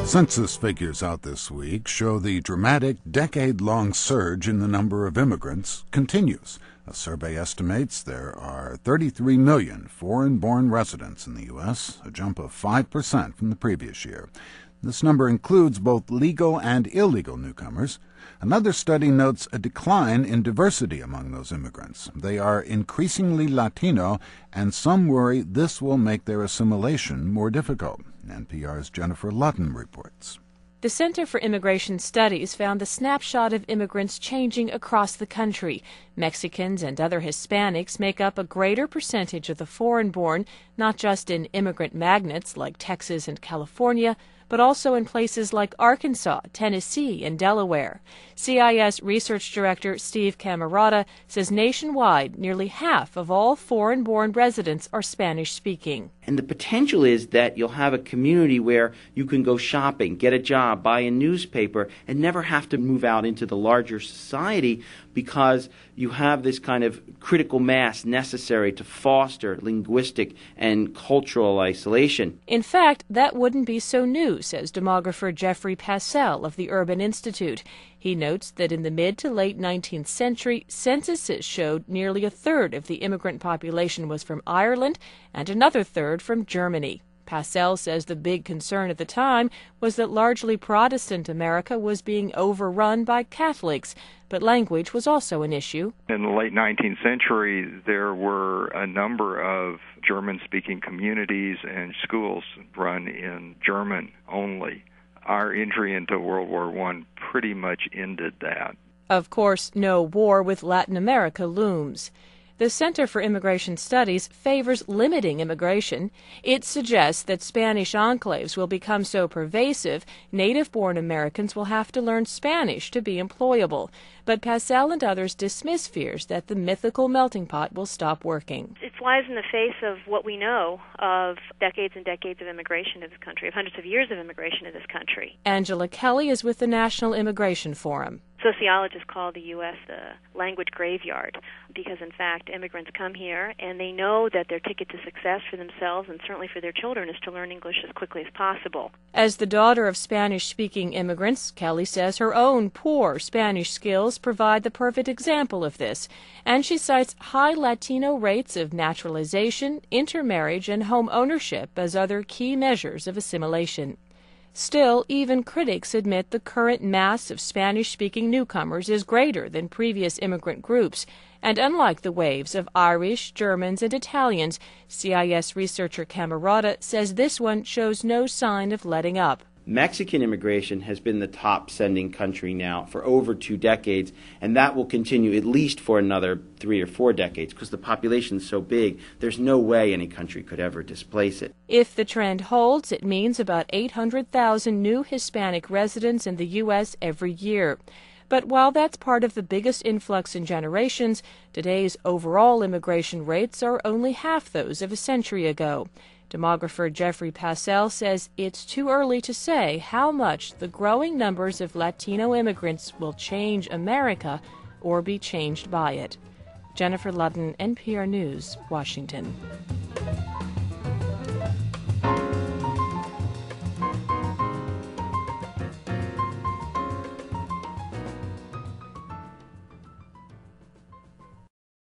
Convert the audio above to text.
Census figures out this week show the dramatic decade-long surge in the number of immigrants continues. A survey estimates there are 33 million foreign-born residents in the U.S., a jump of 5% from the previous year. This number includes both legal and illegal newcomers. Another study notes a decline in diversity among those immigrants. They are increasingly Latino, and some worry this will make their assimilation more difficult. NPR's Jennifer Ludden reports. The Center for Immigration Studies found the snapshot of immigrants changing across the country. Mexicans and other Hispanics make up a greater percentage of the foreign-born, not just in immigrant magnets like Texas and California, but also in places like Arkansas, Tennessee, and Delaware. CIS Research Director Steve Camarota says nationwide, nearly half of all foreign-born residents are Spanish-speaking. And the potential is that you'll have a community where you can go shopping, get a job, buy a newspaper, and never have to move out into the larger society because you have this kind of critical mass necessary to foster linguistic and cultural isolation. In fact, that wouldn't be so new, says demographer Jeffrey Passell of the Urban Institute. He notes that in the mid to late 19th century, censuses showed nearly a third of the immigrant population was from Ireland and another third from Germany. Passell says the big concern at the time was that largely Protestant America was being overrun by Catholics, but language was also an issue. In the late 19th century, there were a number of German-speaking communities and schools run in German only. Our entry into World War I pretty much ended that. Of course, no war with Latin America looms. The Center for Immigration Studies favors limiting immigration. It suggests that Spanish enclaves will become so pervasive, native-born Americans will have to learn Spanish to be employable. But Passell and others dismiss fears that the mythical melting pot will stop working. It flies in the face of what we know of decades and decades of immigration to this country, of hundreds of years of immigration to this country. Angela Kelly is with the National Immigration Forum. Sociologists call the U.S. the language graveyard because, in fact, immigrants come here and they know that their ticket to success for themselves and certainly for their children is to learn English as quickly as possible. As the daughter of Spanish-speaking immigrants, Kelly says her own poor Spanish skills provide the perfect example of this, and she cites high Latino rates of naturalization, intermarriage, and home ownership as other key measures of assimilation. Still, even critics admit the current mass of Spanish-speaking newcomers is greater than previous immigrant groups, and unlike the waves of Irish, Germans, and Italians, CIS researcher Camarota says this one shows no sign of letting up. Mexican immigration has been the top sending country now for over 2 decades, and that will continue at least for another 3 or 4 decades because the population is so big, there's no way any country could ever displace it. If the trend holds, it means about 800,000 new Hispanic residents in the U.S. every year. But while that's part of the biggest influx in generations, today's overall immigration rates are only half those of a century ago. Demographer Jeffrey Passell says it's too early to say how much the growing numbers of Latino immigrants will change America or be changed by it. Jennifer Ludden, NPR News, Washington.